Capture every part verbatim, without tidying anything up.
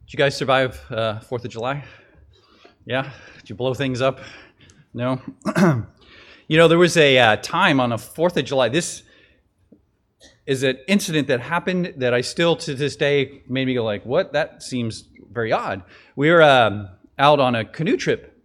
Did you guys survive uh, fourth of July? Yeah? Did you blow things up? No? You know, there was a uh, time on the fourth of July. This is an incident that happened that I still, to this day, made me go like, what? That seems very odd. We were um, out on a canoe trip.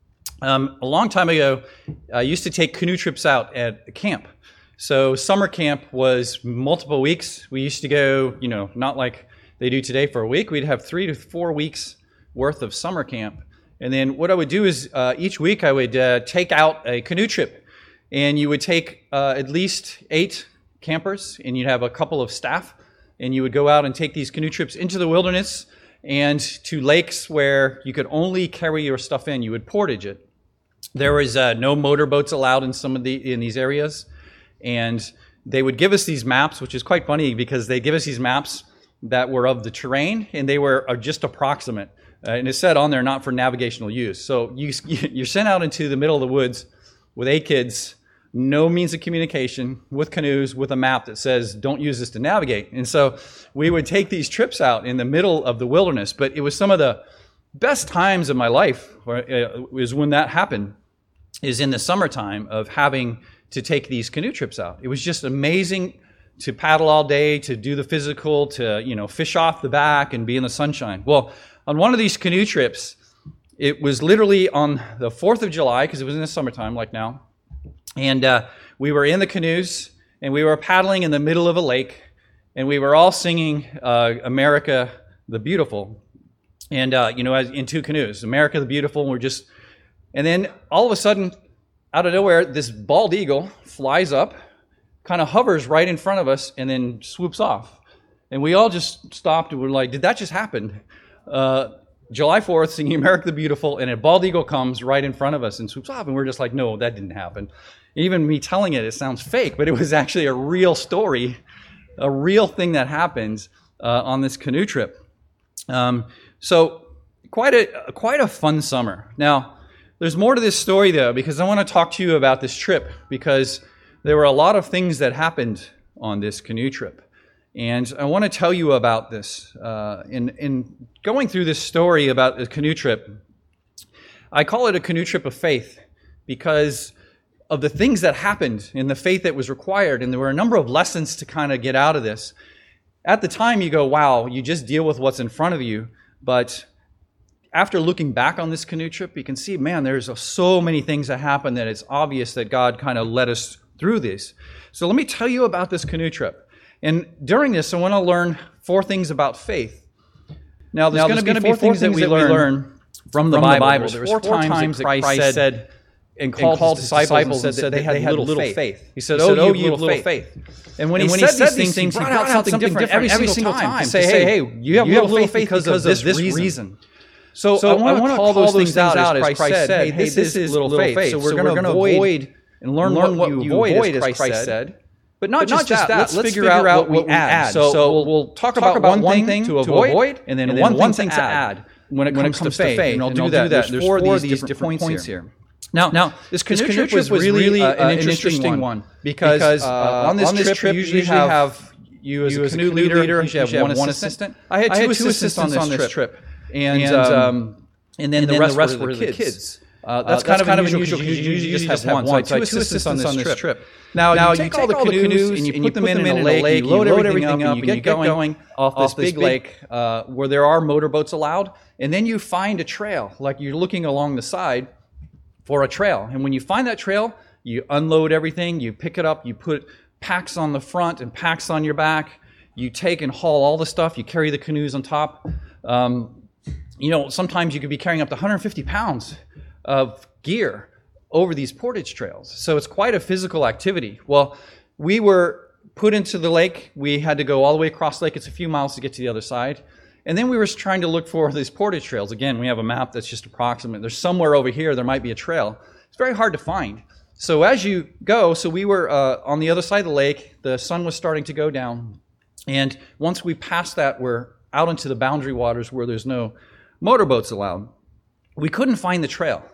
Um, a long time ago, I used to take canoe trips out at camp. So summer camp was multiple weeks. We used to go, you know, not like they do today for a week. We'd have three to four weeks worth of summer camp. And then what I would do is uh, each week I would uh, take out a canoe trip. And you would take uh, at least eight campers, and you'd have a couple of staff. And you would go out and take these canoe trips into the wilderness and to lakes where you could only carry your stuff in. You would portage it. There was uh, no motorboats allowed in some of the in these areas. And they would give us these maps, which is quite funny because they give us these maps that were of the terrain, and they were just approximate. Uh, and it said on there, not for navigational use. So you, you're sent out into the middle of the woods with eight kids, no means of communication, with canoes, with a map that says, don't use this to navigate. And so we would take these trips out in the middle of the wilderness. But it was some of the best times of my life, is when that happened, is in the summertime of having to take these canoe trips out. It was just amazing to paddle all day, to do the physical, to, you know, fish off the back and be in the sunshine. Well, on one of these canoe trips, it was literally on the fourth of July, because it was in the summertime like now, and uh, we were in the canoes, and we were paddling in the middle of a lake, and we were all singing uh, America the Beautiful, and, uh, you know, as in two canoes, America the Beautiful, and we're just, and then all of a sudden, out of nowhere, this bald eagle flies up, kind of hovers right in front of us, and then swoops off. And we all just stopped and were like, did that just happen? Uh, July fourth, singing America the Beautiful, and a bald eagle comes right in front of us and swoops off. And we're just like, no, that didn't happen. Even me telling it, it sounds fake, but it was actually a real story, a real thing that happens uh, on this canoe trip. Um, so quite a quite a fun summer. Now, there's more to this story, though, because I want to talk to you about this trip, because there were a lot of things that happened on this canoe trip. And I want to tell you about this. Uh, in, in going through this story about the canoe trip, I call it a canoe trip of faith because of the things that happened and the faith that was required. And there were a number of lessons to kind of get out of this. At the time, you go, wow, you just deal with what's in front of you. But after looking back on this canoe trip, you can see, man, there's so many things that happened that it's obvious that God kind of led us through this. So let me tell you about this canoe trip. And during this, I want to learn four things about faith. Now, there's, now, there's going to be four things, things that we learn, learn from the from Bible. Bible. There's four, four times that Christ, Christ said and called, and called his disciples and said that they had, they had little faith. faith. He said, oh, oh you have little faith. faith. And when, and he, when said he said these things, he brought out something different every, every single time, time to say, hey, hey, you have little faith because of this reason. So, so I want to call those things out as Christ said, hey, this is little faith. So we're going to avoid and learn what you avoid, as Christ said. But not, but just, not just that. that. Let's, Let's figure, figure out what we add. add. So, so we'll, we'll talk, talk about one thing to avoid, and then, and then one, one thing to add, add when it comes, when it comes to faith. faith. And I'll and do, I'll that. do that. There's four of these different, different points here. here. Now, now, this canoe trip was really uh, an interesting one because, because uh, on this, on this trip, trip you usually have you as a canoe leader, you have one assistant. I had two assistants on this trip, and and then the rest were the kids. Uh, that's, uh, that's kind of unusual because you usually just have one. So I had two assistants on this trip. trip. Now, now you, take you take all the all canoes, canoes and you put, put them, them in, in a lake, lake you load, load everything up, and you get going, going off this, off this big lake uh, where there are motorboats allowed, and then you find a trail, like you're looking along the side for a trail. And when you find that trail, you unload everything, you pick it up, you put packs on the front and packs on your back, you take and haul all the stuff, you carry the canoes on top. Um, you know, sometimes you could be carrying up to one hundred fifty pounds of gear over these portage trails. So it's quite a physical activity. Well, we were put into the lake. We had to go all the way across the lake. It's a few miles to get to the other side. And then we were trying to look for these portage trails. Again, we have a map that's just approximate. There's somewhere over here there might be a trail. It's very hard to find. So as you go, so we were uh, on the other side of the lake. The sun was starting to go down. And once we passed that, we're out into the boundary waters where there's no motorboats allowed. We couldn't find the trail.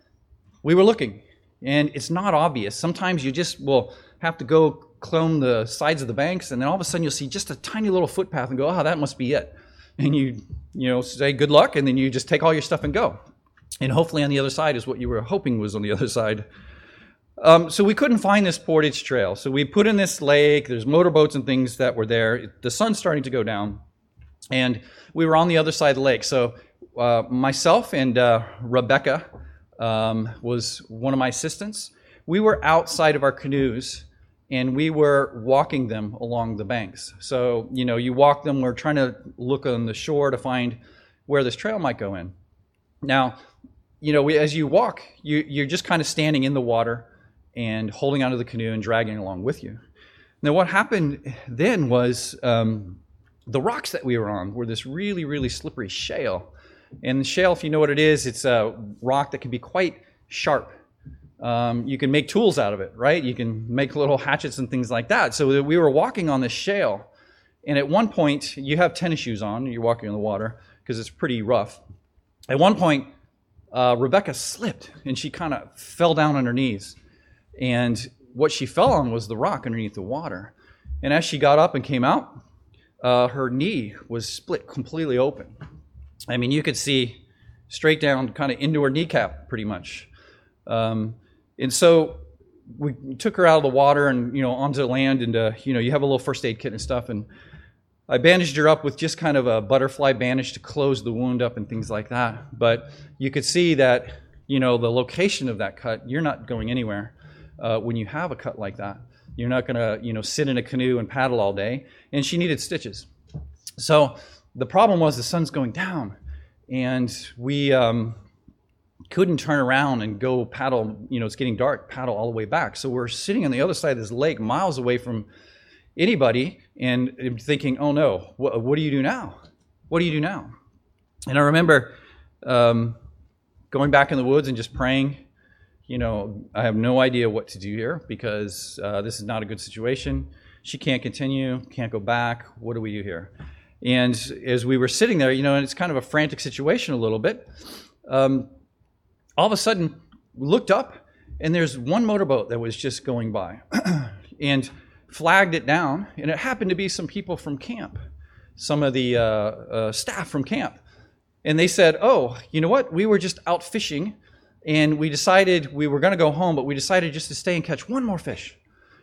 We were looking, and it's not obvious. Sometimes you just will have to go clone the sides of the banks, and then all of a sudden you'll see just a tiny little footpath and go, oh, that must be it. and you, you know, say good luck, and then you just take all your stuff and go. And hopefully on the other side is what you were hoping was on the other side. Um, so we couldn't find this Portage Trail. So we put in this lake. There's motorboats and things that were there. The sun's starting to go down, and we were on the other side of the lake. So uh, myself and uh, Rebecca um, was one of my assistants. We were outside of our canoes, and we were walking them along the banks. So, you know, you walk them. We're trying to look on the shore to find where this trail might go in. Now, you know, we, as you walk, you, you're just kind of standing in the water and holding onto the canoe and dragging along with you. Now, what happened then was um, the rocks that we were on were this really, really slippery shale. And the shale, if you know what it is, it's a rock that can be quite sharp. Um, you can make tools out of it, right? You can make little hatchets and things like that. So we were walking on this shale, and at one point, you have tennis shoes on, you're walking in the water, because it's pretty rough. At one point, uh, Rebecca slipped, and she kind of fell down on her knees. And what she fell on was the rock underneath the water. And as she got up and came out, uh, her knee was split completely open. I mean, you could see straight down kind of into her kneecap, pretty much. Um, and so we took her out of the water and, you know, onto land, and, uh, you know, you have a little first aid kit and stuff. And I bandaged her up with just kind of a butterfly bandage to close the wound up and things like that. But you could see that, you know, the location of that cut, you're not going anywhere uh, when you have a cut like that. You're not going to, you know, sit in a canoe and paddle all day. And she needed stitches. So the problem was the sun's going down, and we um, couldn't turn around and go paddle. You know, it's getting dark, paddle all the way back. So we're sitting on the other side of this lake, miles away from anybody, and thinking, oh no, what, what do you do now? What do you do now? And I remember um, going back in the woods and just praying, you know, I have no idea what to do here, because uh, this is not a good situation. She can't continue, can't go back. What do we do here? And as we were sitting there, you know, and it's kind of a frantic situation a little bit, um, all of a sudden we looked up, and there's one motorboat that was just going by and flagged it down, and it happened to be some people from camp, some of the uh, uh, staff from camp. And they said, oh, you know what? We were just out fishing, and we decided we were going to go home, but we decided just to stay and catch one more fish.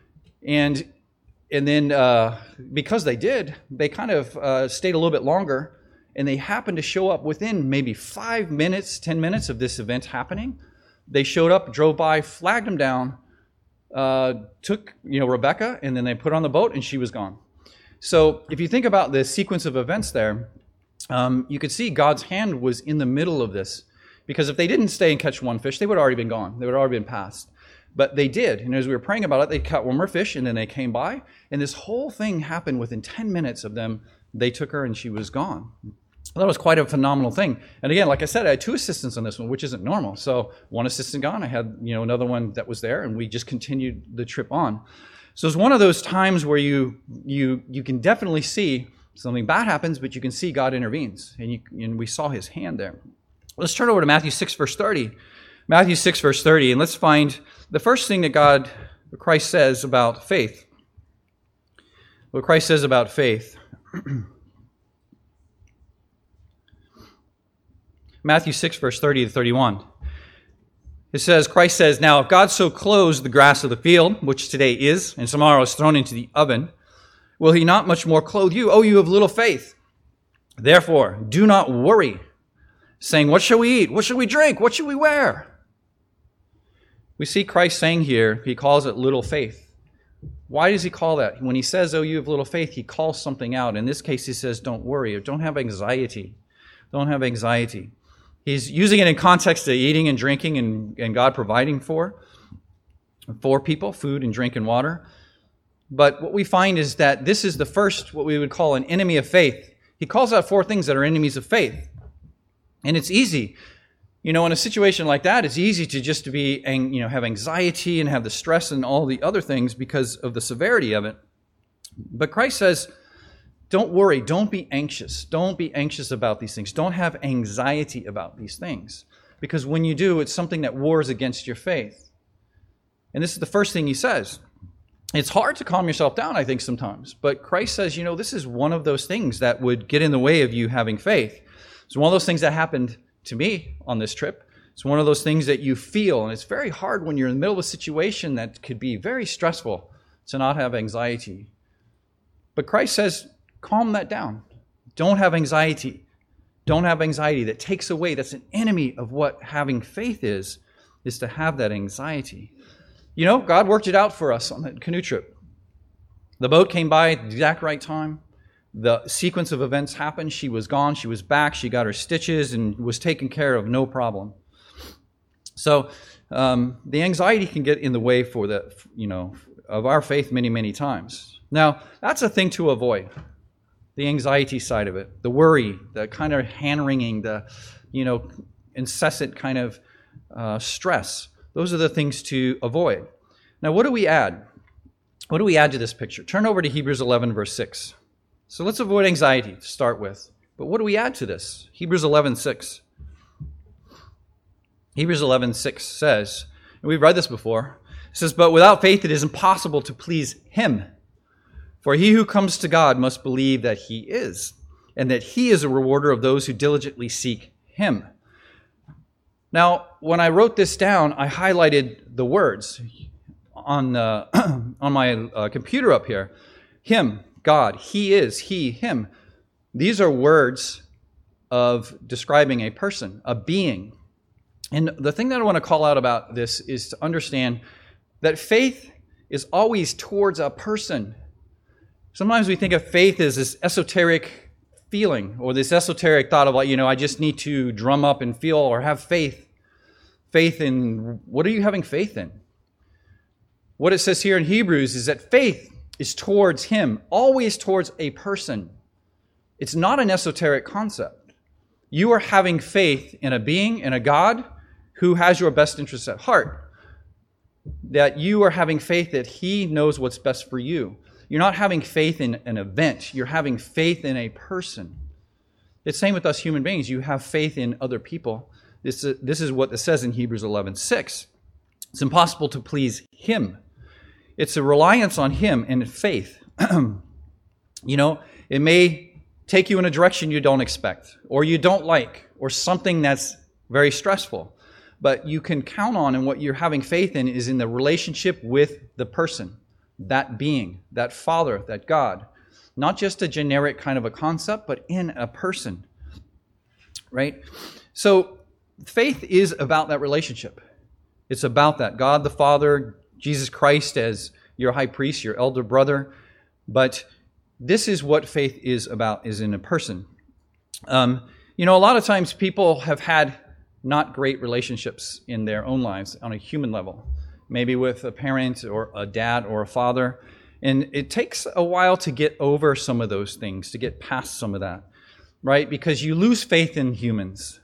And And then uh, because they did, they kind of uh, stayed a little bit longer, and they happened to show up within maybe five minutes, ten minutes of this event happening. They showed up, drove by, flagged them down, uh, took you know Rebecca, and then they put her on the boat, and she was gone. So if you think about the sequence of events there, um, you could see God's hand was in the middle of this, because if they didn't stay and catch one fish, they would have already been gone. They would have already been passed. But they did, and as we were praying about it, they caught one more fish, and then they came by, and this whole thing happened within ten minutes of them. They took her, and she was gone. That was quite a phenomenal thing. And again, like I said, I had two assistants on this one, which isn't normal. So one assistant gone, I had you know another one that was there, and we just continued the trip on. So it's one of those times where you you you can definitely see something bad happens, but you can see God intervenes, and you, and we saw His hand there. Let's turn over to Matthew six, verse thirty. Matthew six, verse thirty, and let's find the first thing that God, Christ says about faith. What Christ says about faith. Matthew six, verse thirty to thirty-one. It says, Christ says, now if God so clothes the grass of the field, which today is, and tomorrow is thrown into the oven, will He not much more clothe you, O you of little faith? Therefore, do not worry, saying, what shall we eat? What shall we drink? What shall we wear? We see Christ saying here, He calls it little faith. Why does He call that? When He says, oh, you have little faith, He calls something out. In this case, He says, don't worry, or don't have anxiety. Don't have anxiety. He's using it in context of eating and drinking and, and God providing for, for people, food and drink and water. But what we find is that this is the first, what we would call an enemy of faith. He calls out four things that are enemies of faith. And it's easy. You know, in a situation like that, it's easy to just to be, you know, have anxiety and have the stress and all the other things because of the severity of it. But Christ says, don't worry, don't be anxious. Don't be anxious about these things. Don't have anxiety about these things. Because when you do, it's something that wars against your faith. And this is the first thing He says. It's hard to calm yourself down, I think, sometimes. But Christ says, you know, this is one of those things that would get in the way of you having faith. It's one of those things that happened to me on this trip. It's one of those things that you feel, and it's very hard when you're in the middle of a situation that could be very stressful to not have anxiety. But Christ says, calm that down. Don't have anxiety. Don't have anxiety. That takes away, that's an enemy of what having faith is, is to have that anxiety. You know, God worked it out for us on that canoe trip. The boat came by at the exact right time. The sequence of events happened. She was gone. She was back. She got her stitches and was taken care of, no problem. So um, the anxiety can get in the way for the, you know, of our faith many, many times. Now, that's a thing to avoid. The anxiety side of it, the worry, the kind of hand-wringing, the, you know, incessant kind of uh, stress. Those are the things to avoid. Now, what do we add? What do we add to this picture? Turn over to Hebrews eleven, verse six. So let's avoid anxiety to start with. But what do we add to this? Hebrews eleven, six. Hebrews eleven, six says, and we've read this before, it says, but without faith it is impossible to please him. For he who comes to God must believe that he is, and that he is a rewarder of those who diligently seek him. Now, when I wrote this down, I highlighted the words on, uh, on my uh, computer up here. Him, God, he is, he, him. These are words of describing a person, a being. And the thing that I want to call out about this is to understand that faith is always towards a person. Sometimes we think of faith as this esoteric feeling or this esoteric thought of like, you know, I just need to drum up and feel or have faith. Faith in, what are you having faith in? What it says here in Hebrews is that faith is towards him, always towards a person. It's not an esoteric concept. You are having faith in a being, in a God who has your best interests at heart. That you are having faith that he knows what's best for you. You're not having faith in an event. You're having faith in a person. It's the same with us human beings. You have faith in other people. This, uh, this is what it says in Hebrews eleven six. It's impossible to please him. It's a reliance on him and faith. You know, it may take you in a direction you don't expect, or you don't like, or something that's very stressful. But you can count on, and what you're having faith in is in the relationship with the person, that being, that Father, that God. Not just a generic kind of a concept, but in a person. Right? So faith is about that relationship. It's about that. God the Father, Jesus Christ as your high priest, your elder brother. But this is what faith is about, is in a person. Um, you know, a lot of times people have had not great relationships in their own lives on a human level. Maybe with a parent or a dad or a father. And it takes a while to get over some of those things, to get past some of that, right? Because you lose faith in humans.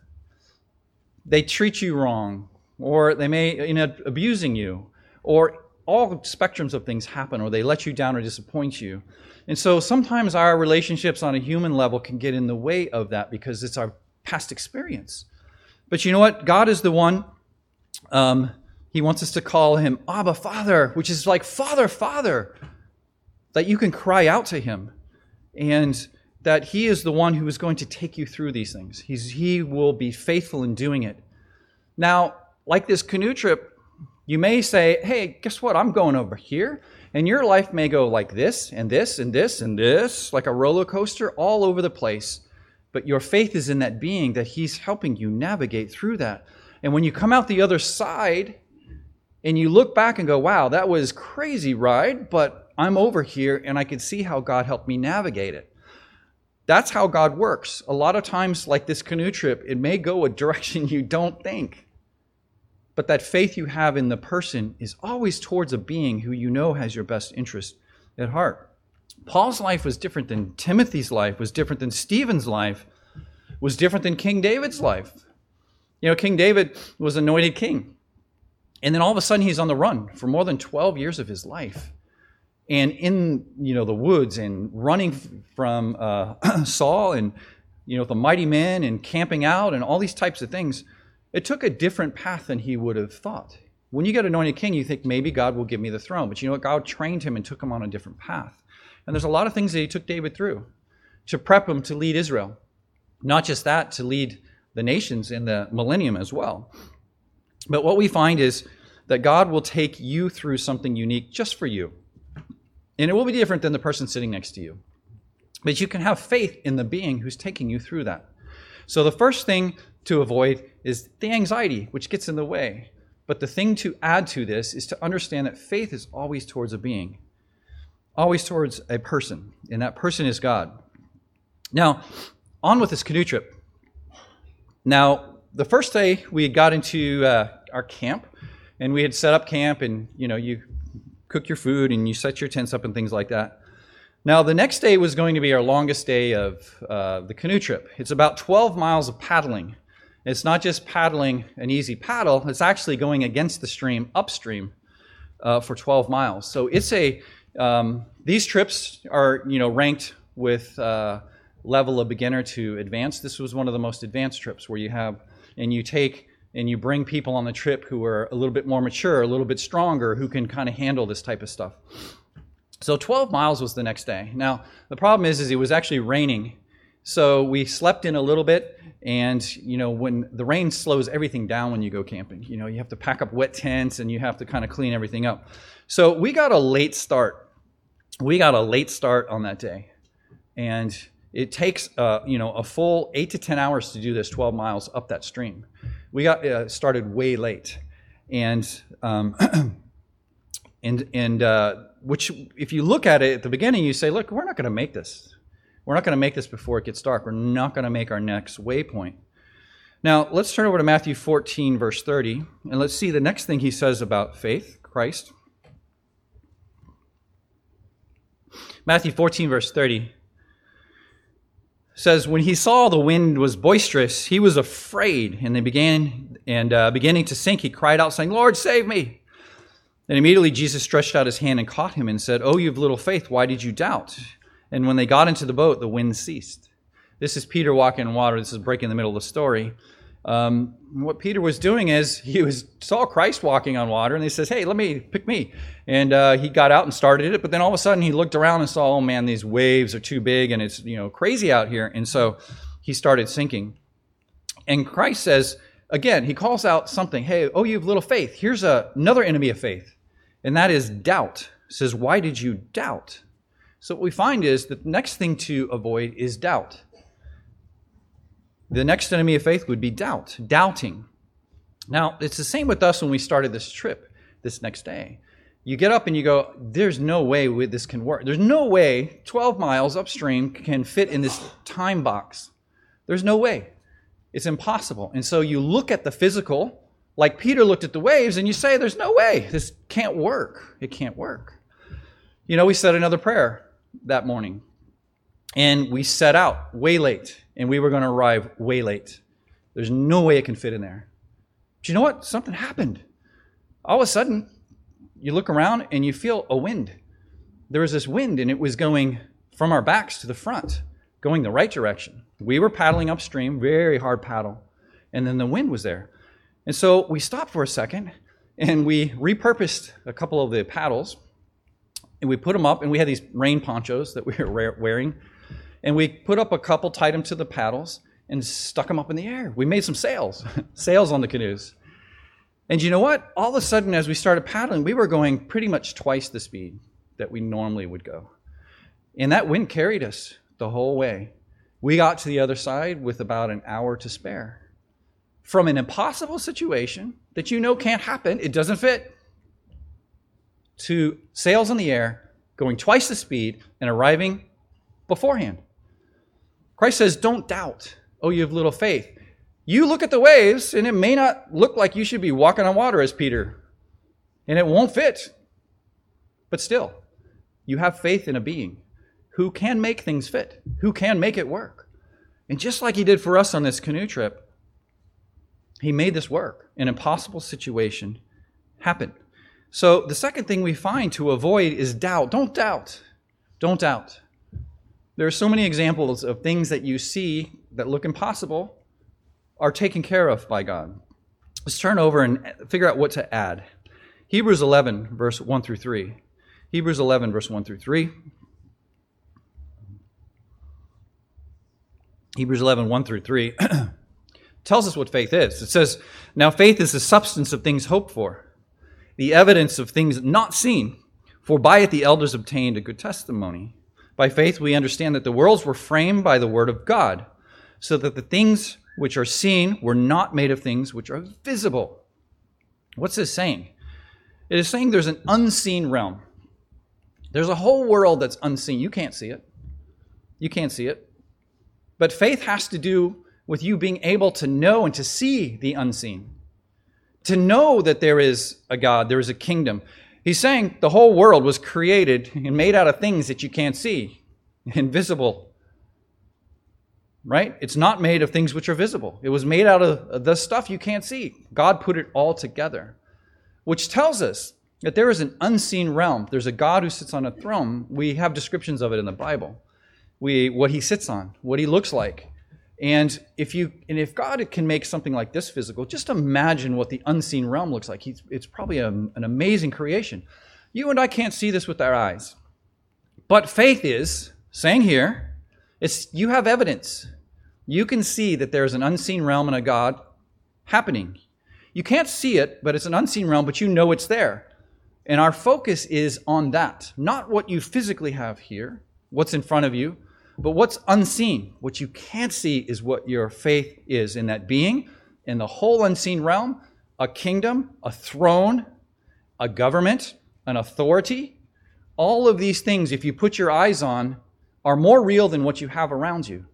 They treat you wrong, or they may end up abusing you, or all spectrums of things happen, or they let you down or disappoint you. And so sometimes our relationships on a human level can get in the way of that because it's our past experience. But you know what? God is the one, um, he wants us to call him Abba, Father, which is like Father, Father, that you can cry out to him, and that he is the one who is going to take you through these things. He's, he will be faithful in doing it. Now, like this canoe trip, you may say, hey, guess what? I'm going over here. And your life may go like this and this and this and this, like a roller coaster all over the place. But your faith is in that being, that he's helping you navigate through that. And when you come out the other side and you look back and go, wow, that was a crazy ride, but I'm over here and I can see how God helped me navigate it. That's how God works. A lot of times, like this canoe trip, it may go a direction you don't think. But that faith you have in the person is always towards a being who you know has your best interest at heart. Paul's life was different than Timothy's life, was different than Stephen's life, was different than King David's life. You know, King David was anointed king. And then all of a sudden he's on the run for more than twelve years of his life. And in, you know, the woods and running from uh, Saul and, you know, the mighty men and camping out and all these types of things. It took a different path than he would have thought. When you get anointed king, you think maybe God will give me the throne. But you know what? God trained him and took him on a different path. And there's a lot of things that he took David through to prep him to lead Israel. Not just that, to lead the nations in the millennium as well. But what we find is that God will take you through something unique just for you. And it will be different than the person sitting next to you. But you can have faith in the being who's taking you through that. So the first thing to avoid is the anxiety, which gets in the way. But the thing to add to this is to understand that faith is always towards a being, always towards a person, and that person is God. Now, on with this canoe trip. Now, the first day we got into uh, our camp, and we had set up camp, and you know, you cook your food and you set your tents up and things like that. Now, the next day was going to be our longest day of uh, the canoe trip. It's about twelve miles of paddling. It's not just paddling an easy paddle, it's actually going against the stream upstream uh, for twelve miles. So it's a, um, these trips are, you know, ranked with uh, level of beginner to advanced. This was one of the most advanced trips where you have, and you take and you bring people on the trip who are a little bit more mature, a little bit stronger, who can kind of handle this type of stuff. So twelve miles was the next day. Now, the problem is, is it was actually raining. So we slept in a little bit, and, you know, when the rain slows everything down when you go camping, you know, you have to pack up wet tents and you have to kind of clean everything up. So we got a late start. We got a late start on that day. And it takes, uh, you know, a full eight to ten hours to do this twelve miles up that stream. We got uh, started way late. And, um, and, and, uh, which, if you look at it at the beginning, you say, look, we're not going to make this. We're not going to make this before it gets dark. We're not going to make our next waypoint. Now, let's turn over to Matthew fourteen, verse thirty, and let's see the next thing he says about faith, Christ. Matthew fourteen, verse thirty says, when he saw the wind was boisterous, he was afraid, and they began, and uh, beginning to sink, he cried out, saying, Lord, save me. And immediately Jesus stretched out his hand and caught him and said, Oh, you have little faith, why did you doubt? And when they got into the boat, the wind ceased. This is Peter walking on water. This is breaking the middle of the story. Um, what Peter was doing is he was saw Christ walking on water, and he says, hey, let me, pick me. And uh, he got out and started it, but then all of a sudden he looked around and saw, oh man, these waves are too big, and it's, you know, crazy out here. And so he started sinking. And Christ says, again, he calls out something, hey, oh, you have little faith. Here's a, another enemy of faith, and that is doubt. He says, why did you doubt? So what we find is that the next thing to avoid is doubt. The next enemy of faith would be doubt, doubting. Now, it's the same with us when we started this trip this next day. You get up and you go, there's no way this can work. There's no way twelve miles upstream can fit in this time box. There's no way. It's impossible. And so you look at the physical, like Peter looked at the waves, and you say, there's no way. This can't work. It can't work. You know, we said another prayer that morning, and we set out way late, and we were going to arrive way late. There's no way it can fit in there. But you know what? Something happened. All of a sudden, you look around and you feel a wind. There was this wind, and it was going from our backs to the front, going the right direction. We were paddling upstream, very hard paddle, and then the wind was there. And so we stopped for a second, and we repurposed a couple of the paddles, and we put them up, and we had these rain ponchos that we were wearing, and we put up a couple, tied them to the paddles, and stuck them up in the air. We made some sails, sails on the canoes. And you know what? All of a sudden, as we started paddling, we were going pretty much twice the speed that we normally would go. And that wind carried us the whole way. We got to the other side with about an hour to spare. From an impossible situation that you know can't happen, it doesn't fit, to sails in the air, going twice the speed, and arriving beforehand. Christ says, don't doubt. Oh, you have little faith. You look at the waves, and it may not look like you should be walking on water as Peter, and it won't fit. But still, you have faith in a being who can make things fit, who can make it work. And just like he did for us on this canoe trip, he made this work. An impossible situation happened. So the second thing we find to avoid is doubt. Don't doubt. Don't doubt. There are so many examples of things that you see that look impossible are taken care of by God. Let's turn over and figure out what to add. Hebrews eleven, verse one through three. Hebrews eleven, verse one through three. Hebrews eleven, one through three tells us what faith is. It says, "Now faith is the substance of things hoped for, the evidence of things not seen. For by it the elders obtained a good testimony. By faith we understand that the worlds were framed by the word of God, so that the things which are seen were not made of things which are visible." What's this saying? It is saying there's an unseen realm. There's a whole world that's unseen. You can't see it. You can't see it. But faith has to do with you being able to know and to see the unseen. To know that there is a God, there is a kingdom. He's saying the whole world was created and made out of things that you can't see, invisible. Right? It's not made of things which are visible. It was made out of the stuff you can't see. God put it all together, which tells us that there is an unseen realm. There's a God who sits on a throne. We have descriptions of it in the Bible. We, what he sits on, what he looks like. And if you and if God can make something like this physical, just imagine what the unseen realm looks like. He's, it's probably a, an amazing creation. You and I can't see this with our eyes. But faith is, saying here, it's you have evidence. You can see that there's an unseen realm and a God happening. You can't see it, but it's an unseen realm, but you know it's there. And our focus is on that, not what you physically have here, what's in front of you, but what's unseen. What you can't see is what your faith is in that being, in the whole unseen realm, a kingdom, a throne, a government, an authority. All of these things, if you put your eyes on, are more real than what you have around you.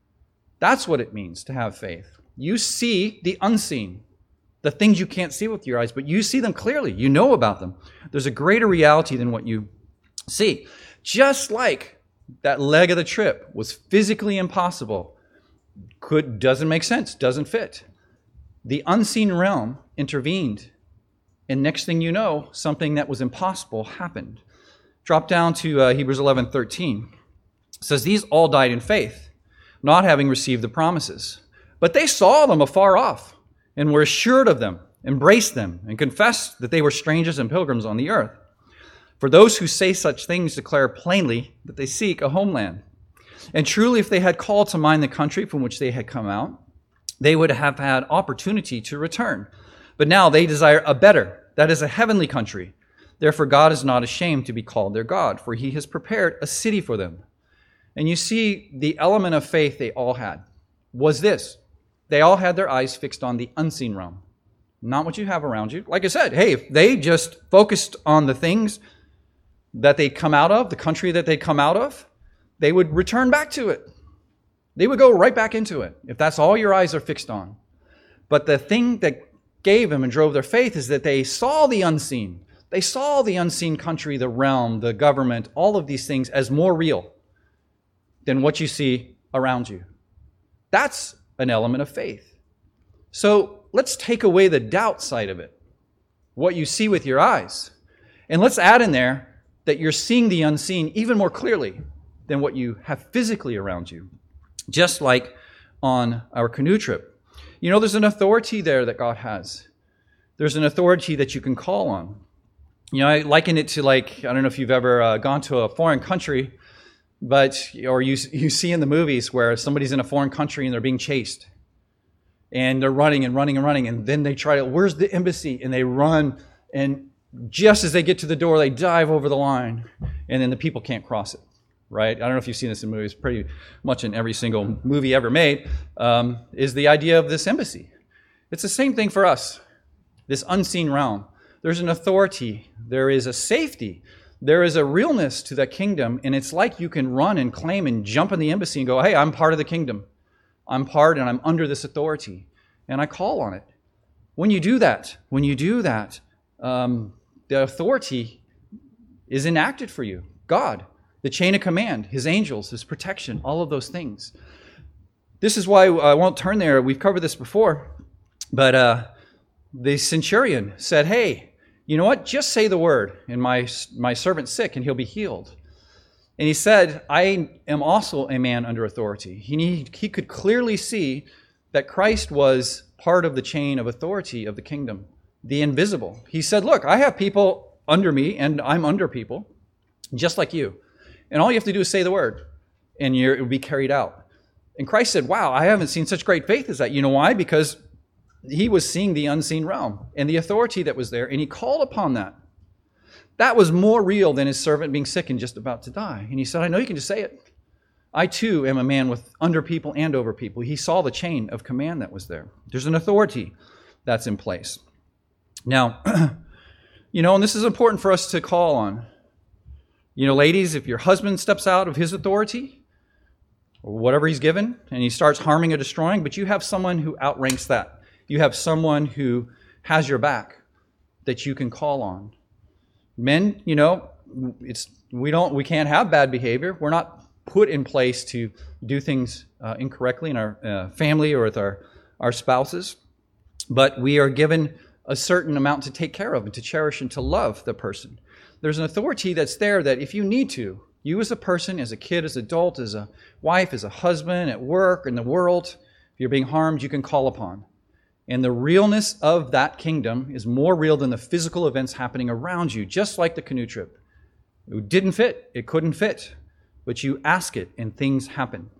That's what it means to have faith. You see the unseen, the things you can't see with your eyes, but you see them clearly. You know about them. There's a greater reality than what you see. Just like that leg of the trip was physically impossible, could doesn't make sense, doesn't fit. The unseen realm intervened, and next thing you know, something that was impossible happened. Drop down to uh, Hebrews eleven thirteen. It says, "These all died in faith, not having received the promises. But they saw them afar off, and were assured of them, embraced them, and confessed that they were strangers and pilgrims on the earth. For those who say such things declare plainly that they seek a homeland. And truly, if they had called to mind the country from which they had come out, they would have had opportunity to return. But now they desire a better, that is a heavenly country. Therefore God is not ashamed to be called their God, for he has prepared a city for them." And you see, the element of faith they all had was this. They all had their eyes fixed on the unseen realm, not what you have around you. Like I said, hey, if they just focused on the things that they come out of, the country that they come out of, they would return back to it. They would go right back into it if that's all your eyes are fixed on. But the thing that gave them and drove their faith is that they saw the unseen. They saw the unseen country, the realm, the government, all of these things as more real than what you see around you. That's an element of faith. So let's take away the doubt side of it, what you see with your eyes. And let's add in there that you're seeing the unseen even more clearly than what you have physically around you. Just like on our canoe trip. You know, there's an authority there that God has. There's an authority that you can call on. You know, I liken it to like, I don't know if you've ever uh, gone to a foreign country, but, or you, you see in the movies where somebody's in a foreign country and they're being chased. And they're running and running and running. And then they try to, where's the embassy? And they run, and just as they get to the door, they dive over the line, and then the people can't cross it, right? I don't know if you've seen this in movies, pretty much in every single movie ever made, um, is the idea of this embassy. It's the same thing for us, this unseen realm. There's an authority. There is a safety. There is a realness to that kingdom, and it's like you can run and claim and jump in the embassy and go, hey, I'm part of the kingdom. I'm part and I'm under this authority, and I call on it. When you do that, when you do that, um, the authority is enacted for you. God, the chain of command, his angels, his protection, all of those things. This is why I won't turn there. We've covered this before. But uh, the centurion said, hey, you know what? Just say the word, and my, my servant's sick, and he'll be healed. And he said, I am also a man under authority. He, he could clearly see that Christ was part of the chain of authority of the kingdom. the invisible. He said, look, I have people under me, and I'm under people, just like you. And all you have to do is say the word, and you're, it will be carried out. And Christ said, wow, I haven't seen such great faith as that. You know why? Because he was seeing the unseen realm and the authority that was there, and he called upon that. That was more real than his servant being sick and just about to die. And he said, I know you can just say it. I too am a man with under people and over people. He saw the chain of command that was there. There's an authority that's in place. Now, you know, and this is important for us to call on. You know, ladies, if your husband steps out of his authority, or whatever he's given, and he starts harming or destroying, but you have someone who outranks that. You have someone who has your back that you can call on. Men, you know, it's we don't we can't have bad behavior. We're not put in place to do things uh, incorrectly in our uh, family or with our, our spouses, but we are given a certain amount to take care of and to cherish and to love the person. There's an authority that's there that if you need to, you as a person, as a kid, as an adult, as a wife, as a husband, at work, in the world, if you're being harmed, you can call upon. And the realness of that kingdom is more real than the physical events happening around you, just like the canoe trip. It didn't fit. It couldn't fit. But you ask it and things happen.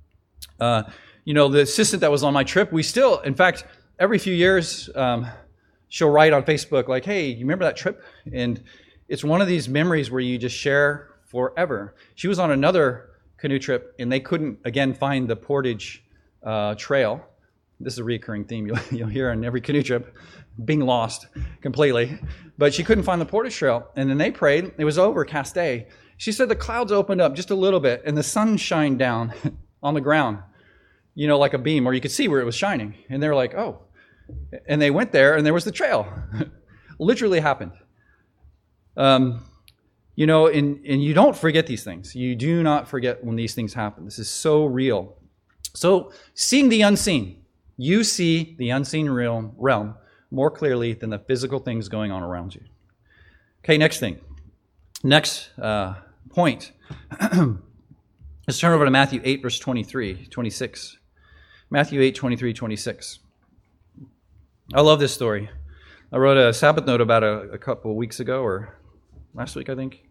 Uh, you know, the assistant that was on my trip, we still, in fact, every few years, um, she'll write on Facebook like, hey, you remember that trip? And it's one of these memories where you just share forever. She was on another canoe trip, and they couldn't, again, find the Portage uh, Trail. This is a recurring theme you'll, you'll hear on every canoe trip, being lost completely. But she couldn't find the Portage Trail. And then they prayed. It was overcast day. She said the clouds opened up just a little bit, and the sun shined down on the ground, you know, like a beam, or you could see where it was shining. And they were like, oh. And they went there, and there was the trail. Literally happened. Um, you know, and, and you don't forget these things. You do not forget when these things happen. This is so real. So, seeing the unseen. You see the unseen realm, realm more clearly than the physical things going on around you. Okay, next thing. Next uh, point. Let's turn over to Matthew eight, verse twenty-three, twenty-six. Matthew eight, twenty-three, twenty-six. I love this story. I wrote a Sabbath note about a, a couple of weeks ago, or last week, I think.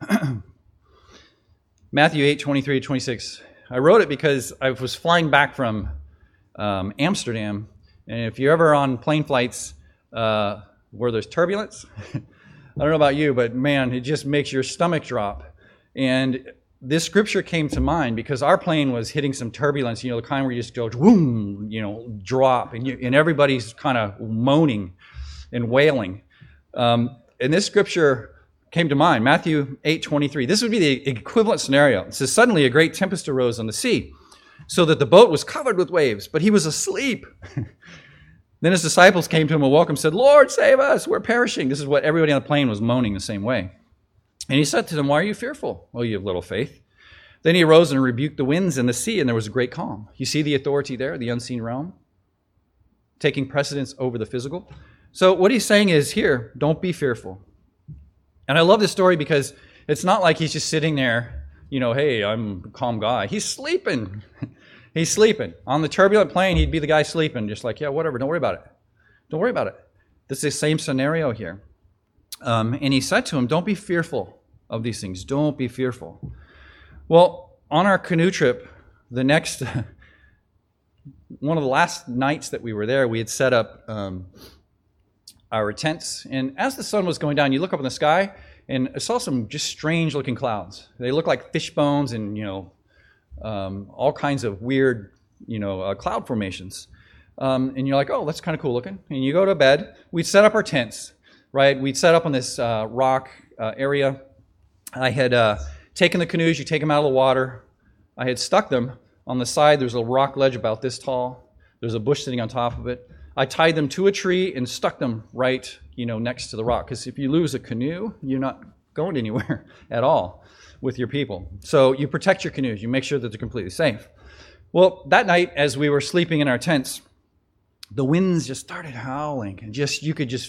Matthew eight, twenty-three, twenty-six. I wrote it because I was flying back from um, Amsterdam, and if you're ever on plane flights uh, where there's turbulence, I don't know about you, but man, it just makes your stomach drop. And this scripture came to mind because our plane was hitting some turbulence, you know, the kind where you just go, boom, you know, drop, and, you, and everybody's kind of moaning and wailing. Um, and this scripture came to mind, Matthew eight, twenty-three. This would be the equivalent scenario. It says, suddenly a great tempest arose on the sea, so that the boat was covered with waves, but he was asleep. Then his disciples came to him and woke him and said, Lord, save us, we're perishing. This is what everybody on the plane was moaning the same way. And he said to them, why are you fearful? Oh, you have little faith. Then he arose and rebuked the winds and the sea, and there was a great calm. You see the authority there, the unseen realm, taking precedence over the physical. So what he's saying is here, don't be fearful. And I love this story because it's not like he's just sitting there, you know, hey, I'm a calm guy. He's sleeping. He's sleeping. On the turbulent plane, he'd be the guy sleeping, just like, yeah, whatever, don't worry about it. Don't worry about it. This is the same scenario here. Um, and he said to him, don't be fearful of these things. Don't be fearful. Well, on our canoe trip, the next, one of the last nights that we were there, we had set up um, our tents. And as the sun was going down, you look up in the sky, and I saw some just strange-looking clouds. They look like fish bones and, you know, um, all kinds of weird, you know, uh, cloud formations. Um, and you're like, oh, that's kind of cool looking. And you go to bed. We'd set up our tents, right? We'd set up on this uh, rock uh, area. I had uh, taken the canoes. You take them out of the water. I had stuck them on the side. There's a rock ledge about this tall. There's a bush sitting on top of it. I tied them to a tree and stuck them right, you know, next to the rock. Because if you lose a canoe, you're not going anywhere at all with your people. So you protect your canoes. You make sure that they're completely safe. Well, that night, as we were sleeping in our tents, the winds just started howling, and just you could just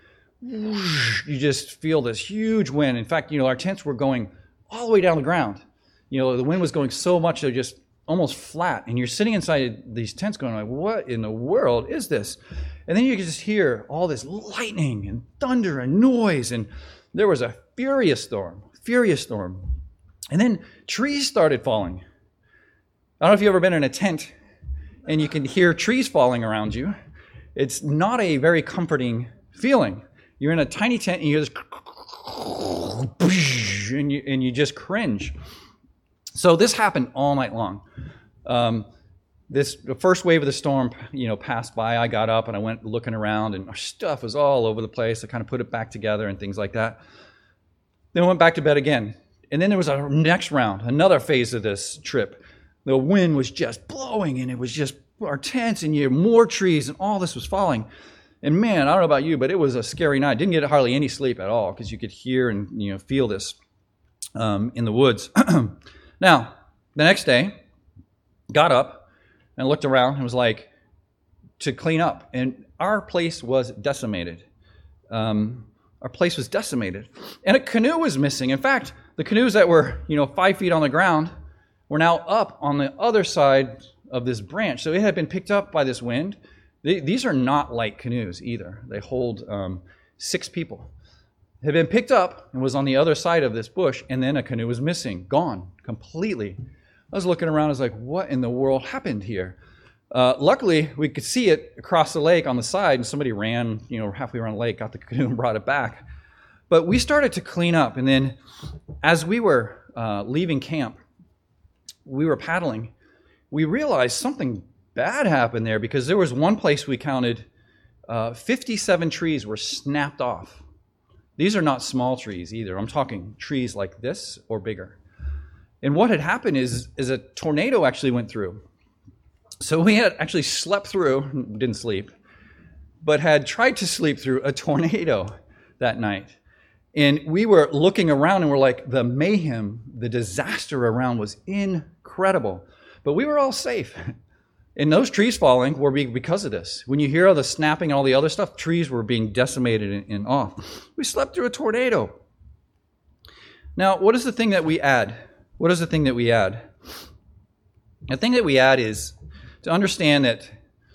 you just feel this huge wind. In fact, you know, our tents were going all the way down the ground. You know, the wind was going so much, they're just almost flat, and you're sitting inside these tents going like, what in the world is this? And then you can just hear all this lightning and thunder and noise, and there was a furious storm, furious storm. And then trees started falling. I don't know if you've ever been in a tent and you can hear trees falling around you. It's not a very comforting feeling. You're in a tiny tent and you hear this, and you, and you just cringe. So this happened all night long. Um, this the first wave of the storm, you know, passed by. I got up and I went looking around, and our stuff was all over the place. I kind of put it back together and things like that. Then I went back to bed again. And then there was a next round, another phase of this trip. The wind was just blowing, and it was just our tents, and you had more trees, and all this was falling. And man, I don't know about you, but it was a scary night. Didn't get hardly any sleep at all because you could hear and you know feel this um, in the woods. Now, the next day, got up and looked around and was like to clean up, and our place was decimated. Um, our place was decimated, and a canoe was missing. In fact, the canoes that were you know five feet on the ground were now up on the other side of this branch. So it had been picked up by this wind. They, these are not light canoes either. They hold um, six people. It had been picked up and was on the other side of this bush, and then a canoe was missing, gone completely. I was looking around, I was like, what in the world happened here? Uh, luckily, we could see it across the lake on the side, and somebody ran, you know, halfway around the lake, got the canoe and brought it back. But we started to clean up, and then as we were uh, leaving camp, we were paddling, we realized something bad happened there because there was one place we counted uh, fifty-seven trees were snapped off. These are not small trees either. I'm talking trees like this or bigger. And what had happened is, is a tornado actually went through. So we had actually slept through, didn't sleep, but had tried to sleep through a tornado that night. And we were looking around and we're like, the mayhem, the disaster around was incredible. But we were all safe. And those trees falling were because of this. When you hear all the snapping and all the other stuff, trees were being decimated and, and off. We slept through a tornado. Now, what is the thing that we add? What is the thing that we add? The thing that we add is to understand that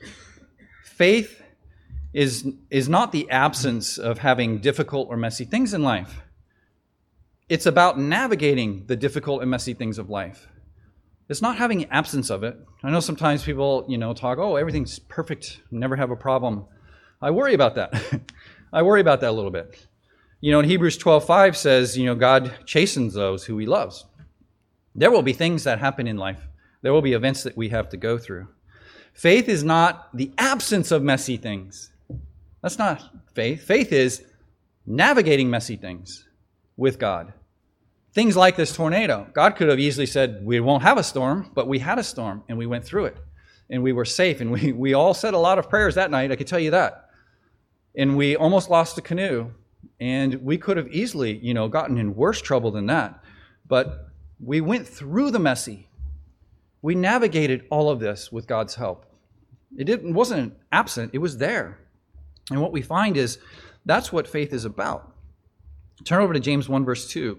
faith is, is not the absence of having difficult or messy things in life. It's about navigating the difficult and messy things of life. It's not having absence of it. I know sometimes people, you know, talk, oh, everything's perfect, never have a problem. I worry about that. I worry about that a little bit. You know, in Hebrews twelve five says, you know, God chastens those who he loves. There will be things that happen in life. There will be events that we have to go through. Faith is not the absence of messy things. That's not faith. Faith is navigating messy things with God. Things like this tornado. God could have easily said, we won't have a storm, but we had a storm and we went through it. And we were safe. And we, we all said a lot of prayers that night, I can tell you that. And we almost lost the canoe. And we could have easily, you know, gotten in worse trouble than that. But we went through the messy. We navigated all of this with God's help. It didn't, wasn't absent, it was there. And what we find is that's what faith is about. Turn over to James one verse two.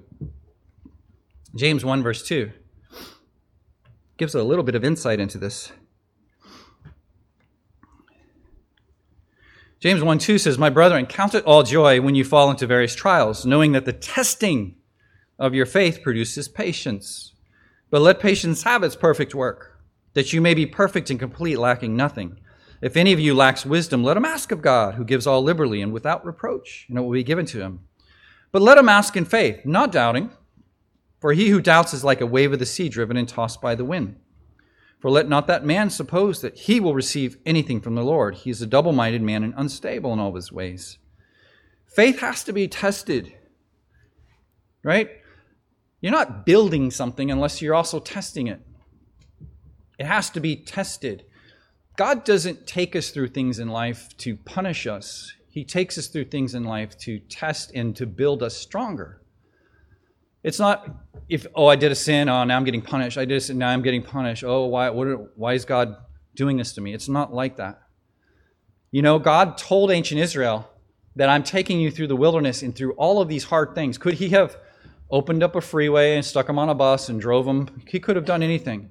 James one verse two gives a little bit of insight into this. James one two says, my brethren, count it all joy when you fall into various trials, knowing that the testing of your faith produces patience. But let patience have its perfect work, that you may be perfect and complete, lacking nothing. If any of you lacks wisdom, let him ask of God, who gives all liberally and without reproach, and it will be given to him. But let him ask in faith, not doubting, for he who doubts is like a wave of the sea driven and tossed by the wind. For let not that man suppose that he will receive anything from the Lord. He is a double-minded man and unstable in all his ways. Faith has to be tested, right? You're not building something unless you're also testing it. It has to be tested. God doesn't take us through things in life to punish us. He takes us through things in life to test and to build us stronger. It's not if, oh, I did a sin, oh, now I'm getting punished. I did a sin, now I'm getting punished. Oh, why, what, why is God doing this to me? It's not like that. You know, God told ancient Israel that I'm taking you through the wilderness and through all of these hard things. Could he have opened up a freeway and stuck them on a bus and drove them? He could have done anything.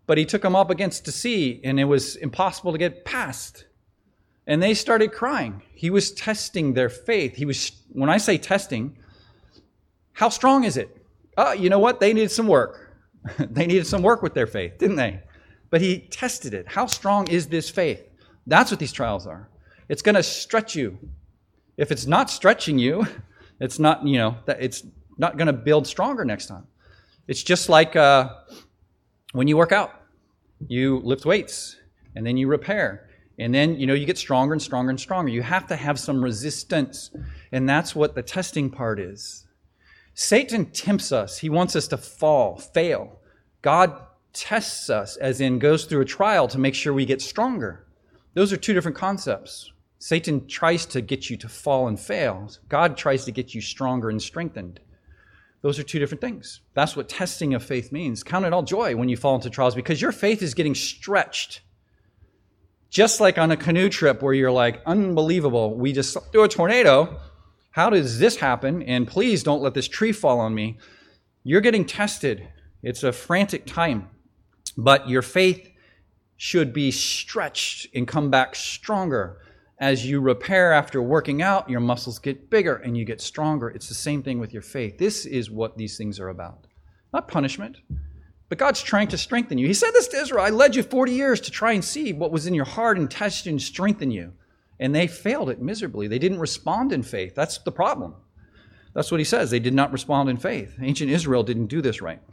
but he took them up against the sea, and it was impossible to get past. And they started crying. He was testing their faith. He was, when I say testing, how strong is it? Uh, you know what? They needed some work. They needed some work with their faith, didn't they? But he tested it. How strong is this faith? That's what these trials are. It's going to stretch you. If it's not stretching you, it's not, you know, it's not going to build stronger next time. It's just like uh, when you work out. You lift weights, and then you repair. And then, you know, you get stronger and stronger and stronger. You have to have some resistance. And that's what the testing part is. Satan tempts us. He wants us to fall, fail. God tests us, as in goes through a trial to make sure we get stronger. Those are two different concepts. Satan tries to get you to fall and fail. God tries to get you stronger and strengthened. Those are two different things. That's what testing of faith means. Count it all joy when you fall into trials, because your faith is getting stretched. Just like on a canoe trip where you're like, unbelievable, we just threw a tornado. How does this happen? And please don't let this tree fall on me. You're getting tested. It's a frantic time. But your faith should be stretched and come back stronger. As you repair after working out, your muscles get bigger and you get stronger. It's the same thing with your faith. This is what these things are about. Not punishment, but God's trying to strengthen you. He said this to Israel, I led you forty years to try and see what was in your heart and test you and strengthen you. And they failed it miserably. They didn't respond in faith. That's the problem. That's what he says. They did not respond in faith. Ancient Israel didn't do this right.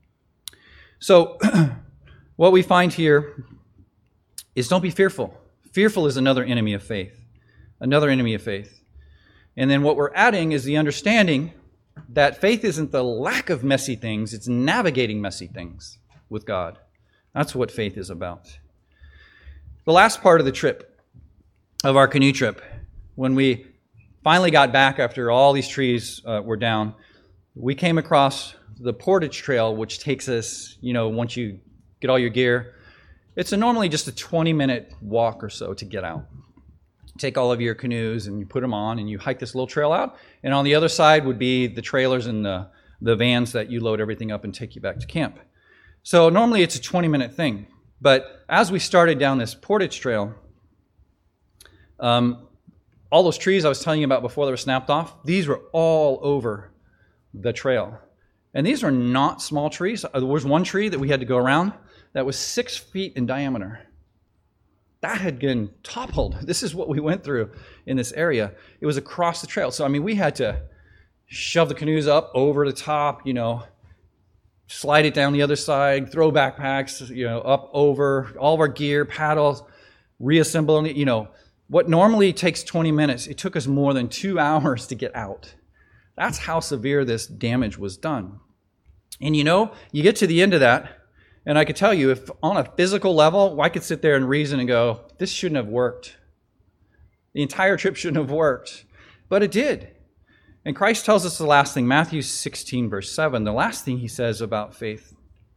So what we find here is don't be fearful. Fearful is another enemy of faith. Another enemy of faith. And then what we're adding is the understanding that faith isn't the lack of messy things, it's navigating messy things with God. That's what faith is about. The last part of the trip, of our canoe trip, when we finally got back after all these trees uh, were down, we came across the Portage Trail, which takes us, you know, once you get all your gear, it's a normally just a twenty minute walk or so to get out. Take all of your canoes and you put them on and you hike this little trail out. And on the other side would be the trailers and the, the vans that you load everything up and take you back to camp. So normally it's a twenty minute thing. But as we started down this Portage Trail, um, all those trees I was telling you about before they were snapped off, these were all over the trail. And these are not small trees. There was one tree that we had to go around that was six feet in diameter. That had been toppled. This is what we went through in this area. It was across the trail. So, I mean, we had to shove the canoes up over the top, you know, slide it down the other side, throw backpacks, you know, up over, all of our gear, paddles, reassemble, you know. What normally takes twenty minutes, it took us more than two hours to get out. That's how severe this damage was done. And you know, you get to the end of that, and I could tell you, if on a physical level, I could sit there and reason and go, this shouldn't have worked. The entire trip shouldn't have worked. But it did. And Christ tells us the last thing, Matthew sixteen, verse seven, the last thing he says about faith.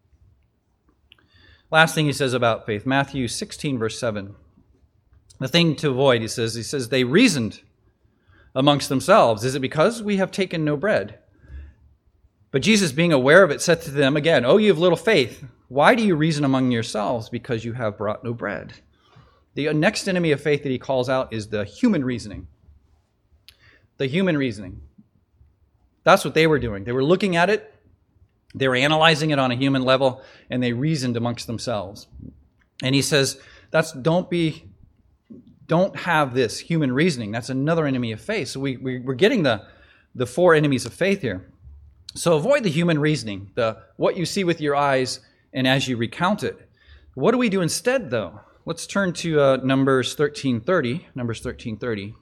Last thing he says about faith, Matthew sixteen, verse seven. The thing to avoid, he says, he says, they reasoned amongst themselves. Is it because we have taken no bread? But Jesus, being aware of it, said to them again, oh, you have little faith. Why do you reason among yourselves? Because you have brought no bread. The next enemy of faith that he calls out is the human reasoning. The human reasoning. That's what they were doing. They were looking at it, they were analyzing it on a human level, and they reasoned amongst themselves. And he says, that's don't be, don't have this human reasoning. That's another enemy of faith. So we, we we're getting the, the four enemies of faith here. So avoid the human reasoning, the what you see with your eyes, and as you recount it. What do we do instead, though? Let's turn to uh, Numbers thirteen thirty. Numbers thirteen thirty.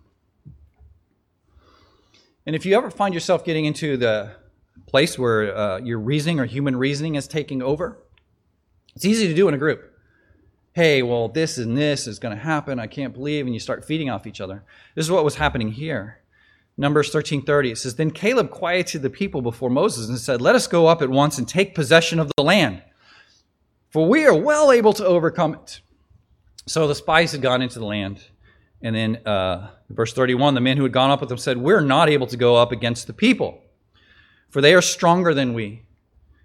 And if you ever find yourself getting into the place where uh, your reasoning or human reasoning is taking over, it's easy to do in a group. Hey, well, this and this is going to happen. I can't believe, and you start feeding off each other. This is what was happening here. Numbers thirteen thirty, it says, then Caleb quieted the people before Moses and said, let us go up at once and take possession of the land, for we are well able to overcome it. So the spies had gone into the land. And then uh, verse thirty-one, the men who had gone up with them said, we're not able to go up against the people, for they are stronger than we.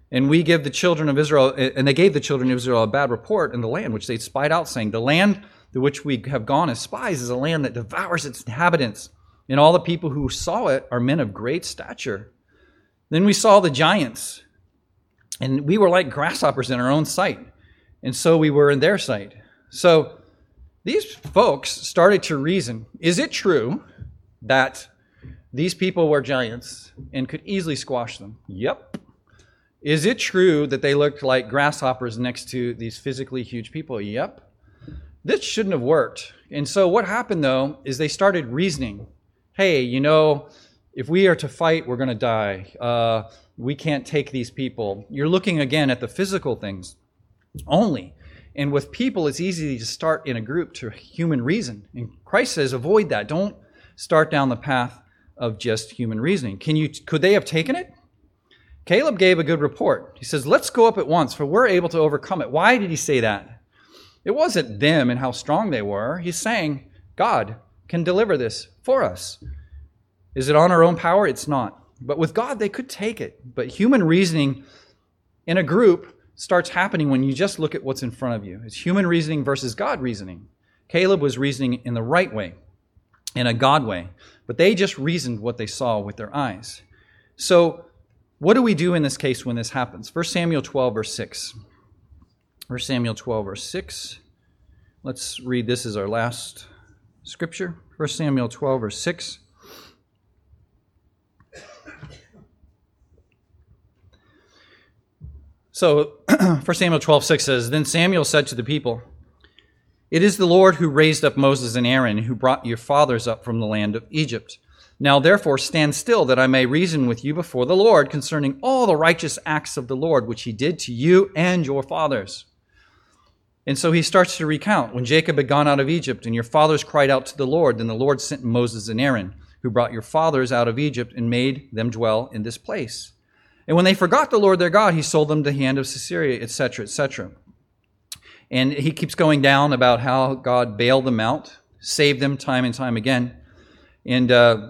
And we give the children of Israel, and they gave the children of Israel a bad report in the land which they spied out, saying, the land to which we have gone as spies is a land that devours its inhabitants, and all the people who saw it are men of great stature. Then we saw the giants, and we were like grasshoppers in our own sight, and so we were in their sight. So these folks started to reason, is it true that these people were giants and could easily squash them? Yep. Is it true that they looked like grasshoppers next to these physically huge people? Yep. This shouldn't have worked. And so what happened, though, is they started reasoning. Hey, you know, if we are to fight, we're going to die. Uh, we can't take these people. You're looking again at the physical things only. And with people, it's easy to start in a group to human reason. And Christ says, avoid that. Don't start down the path of just human reasoning. Can you? Could they have taken it? Caleb gave a good report. He says, let's go up at once, for we're able to overcome it. Why did he say that? It wasn't them and how strong they were. He's saying, God can deliver this for us. Is it on our own power? It's not. But with God, they could take it. But human reasoning in a group starts happening when you just look at what's in front of you. It's human reasoning versus God reasoning. Caleb was reasoning in the right way, in a God way. But they just reasoned what they saw with their eyes. So what do we do in this case when this happens? First Samuel twelve, verse six. First Samuel twelve, verse six. Let's read this as our last scripture. First Samuel twelve, verse six. So, First Samuel twelve, six says, Then Samuel said to the people, It is the Lord who raised up Moses and Aaron, who brought your fathers up from the land of Egypt. Now therefore stand still, that I may reason with you before the Lord concerning all the righteous acts of the Lord, which he did to you and your fathers. And so he starts to recount, when Jacob had gone out of Egypt, and your fathers cried out to the Lord, then the Lord sent Moses and Aaron, who brought your fathers out of Egypt and made them dwell in this place. And when they forgot the Lord their God, he sold them to the hand of Sisera, et cetera, et cetera. And he keeps going down about how God bailed them out, saved them time and time again. And uh,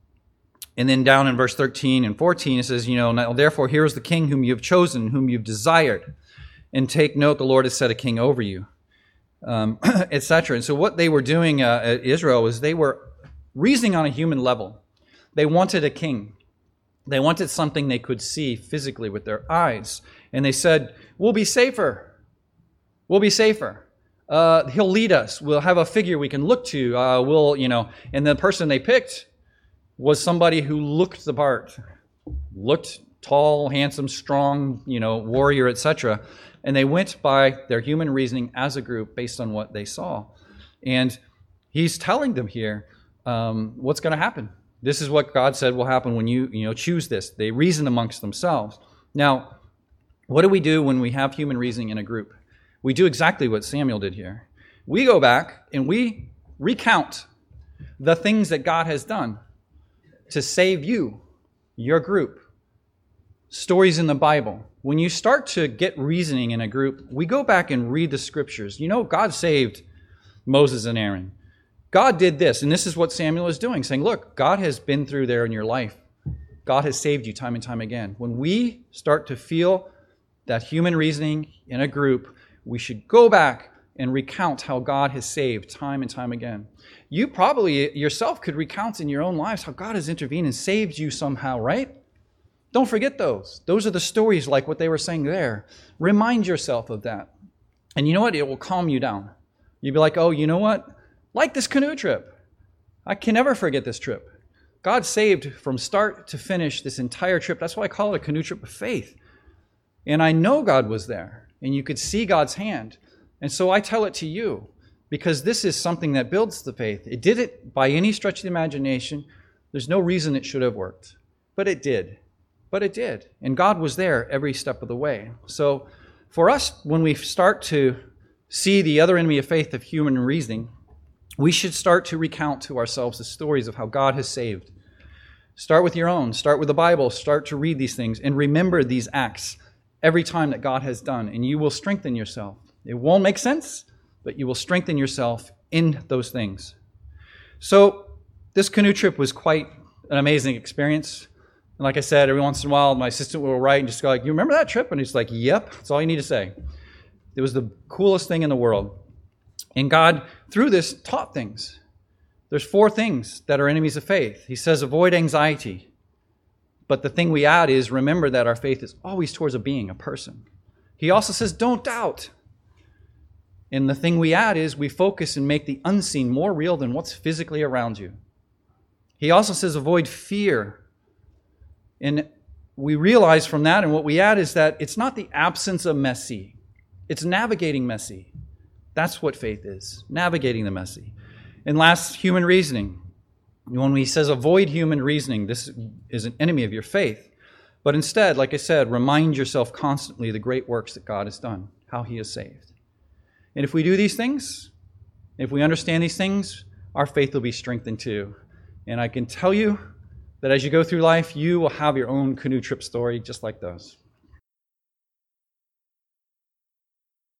and then down in verse thirteen and fourteen, it says, you know, now therefore here is the king whom you have chosen, whom you've desired. And take note, the Lord has set a king over you, um, et cetera. And so what they were doing uh, at Israel is they were reasoning on a human level. They wanted a king. They wanted something they could see physically with their eyes. And they said, we'll be safer. We'll be safer. Uh, he'll lead us. We'll have a figure we can look to. Uh, we'll, you know, and the person they picked was somebody who looked the part, looked tall, handsome, strong, you know, warrior, et cetera. And they went by their human reasoning as a group based on what they saw. And he's telling them here um, what's going to happen. This is what God said will happen when you, you know, choose this. They reason amongst themselves. Now, what do we do when we have human reasoning in a group? We do exactly what Samuel did here. We go back and we recount the things that God has done to save you, your group. Stories in the Bible. When you start to get reasoning in a group, we go back and read the scriptures. You know, God saved Moses and Aaron. God did this, and this is what Samuel is doing, saying, look, God has been through there in your life. God has saved you time and time again. When we start to feel that human reasoning in a group, we should go back and recount how God has saved time and time again. You probably yourself could recount in your own lives how God has intervened and saved you somehow, right? Don't forget those. Those are the stories like what they were saying there. Remind yourself of that. And you know what? It will calm you down. You'll be like, oh, you know what? Like this canoe trip. I can never forget this trip. God saved from start to finish this entire trip. That's why I call it a canoe trip of faith. And I know God was there. And you could see God's hand. And so I tell it to you because this is something that builds the faith. It did it by any stretch of the imagination. There's no reason it should have worked. But it did. But it did. And God was there every step of the way. So for us, when we start to see the other enemy of faith of human reasoning, we should start to recount to ourselves the stories of how God has saved. Start with your own. Start with the Bible. Start to read these things and remember these acts every time that God has done, and you will strengthen yourself. It won't make sense, but you will strengthen yourself in those things. So this canoe trip was quite an amazing experience. And like I said, every once in a while, my assistant will write and just go like, you remember that trip? And he's like, yep, that's all you need to say. It was the coolest thing in the world. And God, through this, taught things. There's four things that are enemies of faith. He says, avoid anxiety. But the thing we add is, remember that our faith is always towards a being, a person. He also says, don't doubt. And the thing we add is, we focus and make the unseen more real than what's physically around you. He also says, avoid fear. And we realize from that, and what we add is that it's not the absence of messy. It's navigating messy. That's what faith is, navigating the messy. And last, human reasoning. When he says avoid human reasoning, this is an enemy of your faith. But instead, like I said, remind yourself constantly of the great works that God has done, how he has saved. And if we do these things, if we understand these things, our faith will be strengthened too. And I can tell you that as you go through life, you will have your own canoe trip story just like those.